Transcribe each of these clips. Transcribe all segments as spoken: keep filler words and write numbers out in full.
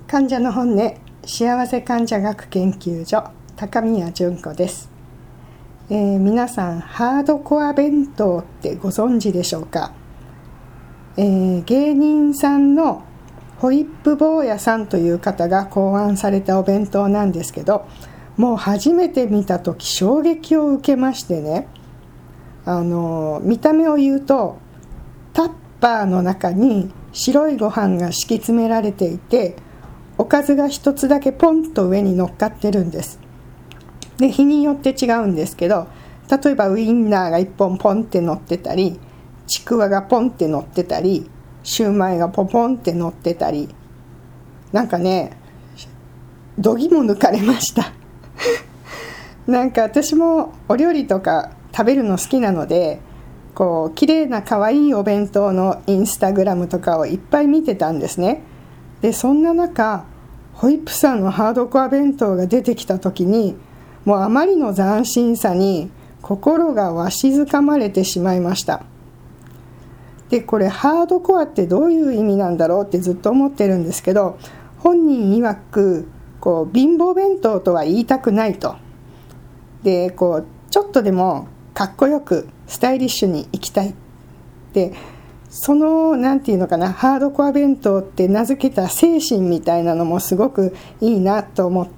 患者の本音幸せ患者学研究所高宮純子です、えー、皆さんハードコア弁当ってご存知でしょうか、えー、芸人さんのホイップ坊やさんという方が考案されたお弁当なんですけど、もう初めて見た時衝撃を受けましてね、あの見た目を言うとタッパーの中に白いご飯が敷き詰められていて、おかずが一つだけポンと上に乗っかってるんです。で、日によって違うんですけど、例えばウインナーが一本ポンって乗ってたり、ちくわがポンって乗ってたり、シューマイがポポンって乗ってたり、なんかね、どぎも抜かれましたなんか私もお料理とか食べるの好きなので、こう綺麗な可愛いお弁当のインスタグラムとかをいっぱい見てたんですね。で、そんな中ホイップさんのハードコア弁当が出てきた時に、もうあまりの斬新さに心がわしづかまれてしまいました。で、これハードコアってどういう意味なんだろうってずっと思ってるんですけど、本人曰くこう貧乏弁当とは言いたくないと。で、こうちょっとでもかっこよくスタイリッシュに生きたい。で、そのなんていうのかな、ハードコア弁当って名付けた精神みたいなのもすごくいいなと思って、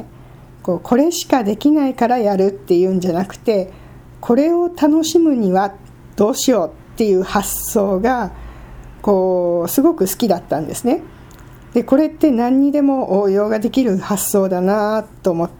こうこれしかできないからやるっていうんじゃなくて、これを楽しむにはどうしようっていう発想がこうすごく好きだったんですね。で、これって何にでも応用ができる発想だなと思って、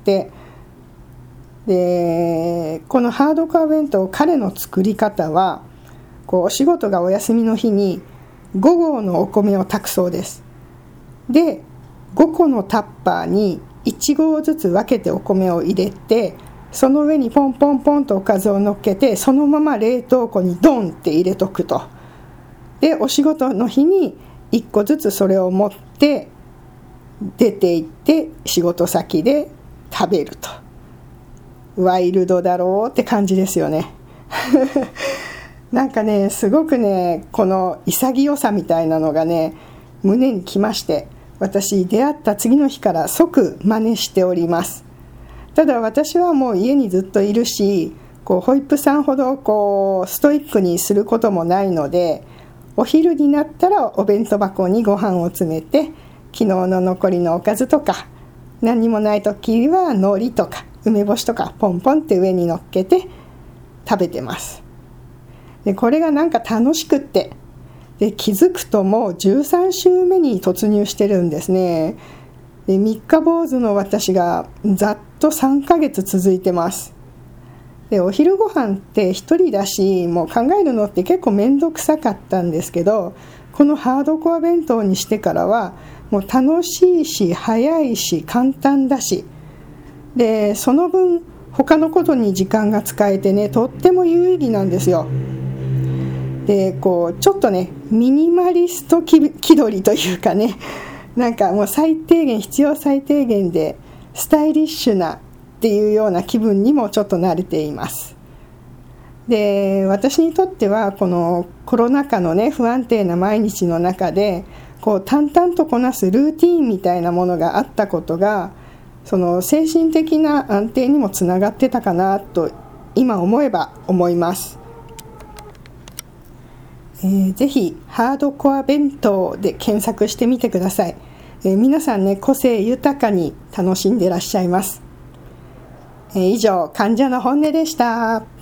でこのハードコア弁当、彼の作り方はこうお仕事がお休みの日にご合のお米を炊くそうです。で、ごこのタッパーにいち合ずつ分けてお米を入れて、その上にポンポンポンとおかずを乗っけて、そのまま冷凍庫にドンって入れとくと。で、お仕事の日にいっこずつそれを持って出て行って仕事先で食べると。ワイルドだろうって感じですよねなんかね、すごくね、この潔さみたいなのがね、胸にきまして、私出会った次の日から即真似しております。ただ私はもう家にずっといるし、こうホイップさんほどこうストイックにすることもないので、お昼になったらお弁当箱にご飯を詰めて、昨日の残りのおかずとか、何にもない時は海苔とか梅干しとかポンポンって上に乗っけて食べてます。で、これがなんか楽しくって、で気づくともうじゅうさん週目に突入してるんですね。で、三日坊主の私がざっとさんかげつ続いてます。で、お昼ご飯って一人だし、もう考えるのって結構めんどくさかったんですけど、このハードコア弁当にしてからはもう楽しいし早いし簡単だし、でその分他のことに時間が使えてね、とっても有意義なんですよ。で、こうちょっとね、ミニマリスト気取りというかね、なんかもう最低限、必要最低限でスタイリッシュなっていうような気分にもちょっと慣れています。で、私にとってはこのコロナ禍のね、不安定な毎日の中でこう淡々とこなすルーティーンみたいなものがあったことが、その精神的な安定にもつながってたかなと今思えば思います。えー、ぜひハードコア弁当で検索してみてください。えー、皆さんね、個性豊かに楽しんでいらっしゃいます。えー、以上、患者の本音でした。